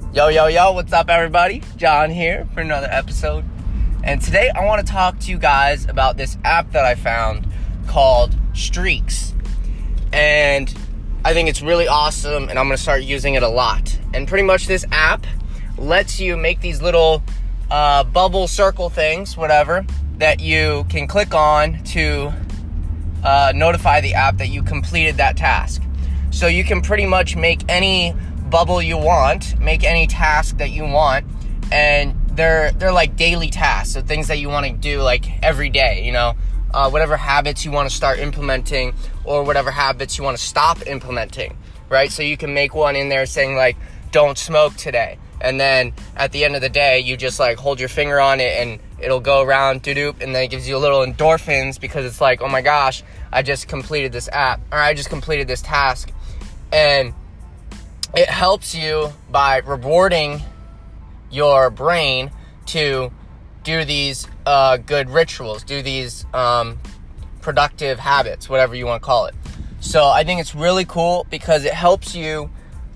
Yo, what's up, everybody? John here for another episode. And today I want to talk to you guys about this app that I found called Streaks. And I think it's really awesome, and I'm going to start using it a lot. And pretty much this app lets you make these little bubble circle things, whatever, that you can click on to notify the app that you completed that task. So you can pretty much make any bubble you want, make any task that you want, and they're like daily tasks, so things that you want to do like every day, whatever habits you want to start implementing or whatever habits you want to stop implementing, right? So you can make one in there saying like, don't smoke today, and then at the end of the day you just like hold your finger on it and it'll go around doop, and then it gives you a little endorphins because it's like, oh my gosh, I just completed this app, or I just completed this task. And it helps you by rewarding your brain to do these good rituals, do these productive habits, whatever you want to call it. So I think it's really cool because it helps you,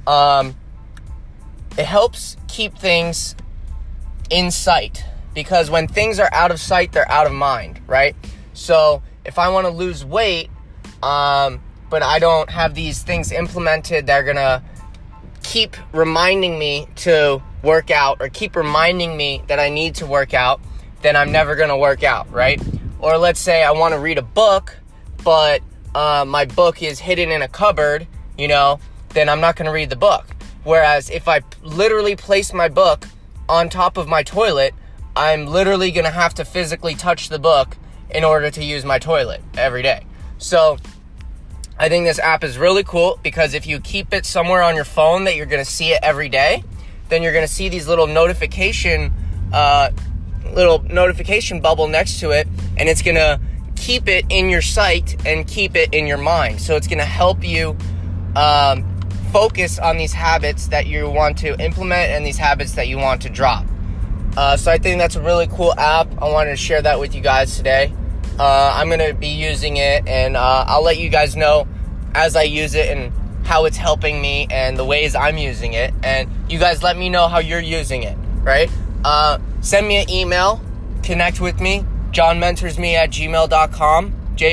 it helps keep things in sight. Because when things are out of sight, they're out of mind, right? So if I want to lose weight, but I don't have these things implemented that are going to keep reminding me to work out or keep reminding me that I need to work out, then I'm never going to work out, right? Or let's say I want to read a book, but my book is hidden in a cupboard, then I'm not going to read the book. Whereas if I literally place my book on top of my toilet, I'm literally going to have to physically touch the book in order to use my toilet every day. So I think this app is really cool because if you keep it somewhere on your phone that you're going to see it every day, then you're going to see these little notification bubble next to it, and it's going to keep it in your sight and keep it in your mind. So it's going to help you focus on these habits that you want to implement and these habits that you want to drop. So I think that's a really cool app. I wanted to share that with you guys today. I'm going to be using it, and I'll let you guys know as I use it and how it's helping me and the ways I'm using it. And you guys let me know how you're using it, right? Send me an email, connect with me, johnmentorsme@gmail.com,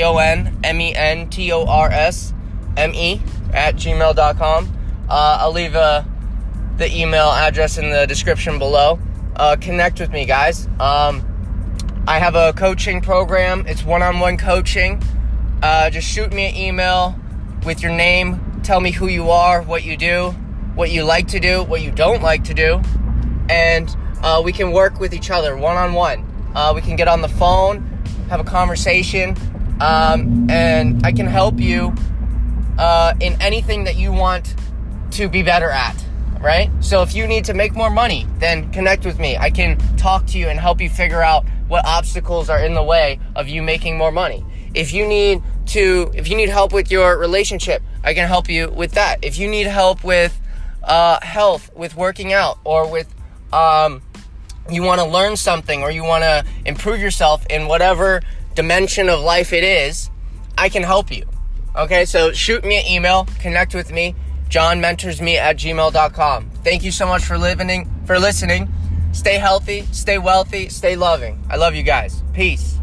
JONMENTORSME@gmail.com. I'll leave the email address in the description below. Connect with me, guys. I have a coaching program. It's one-on-one coaching. Just shoot me an email with your name. Tell me who you are, what you do, what you like to do, what you don't like to do. And we can work with each other one-on-one. We can get on the phone, have a conversation, and I can help you in anything that you want to be better at. Right? So if you need to make more money, then connect with me. I can talk to you and help you figure out what obstacles are in the way of you making more money. If you need help with your relationship, I can help you with that. If you need help with health, with working out, or with you want to learn something or you want to improve yourself in whatever dimension of life it is, I can help you. Okay? So shoot me an email, connect with me. JohnMentorsMe@gmail.com. Thank you so much for listening. Stay healthy, stay wealthy, stay loving. I love you guys. Peace.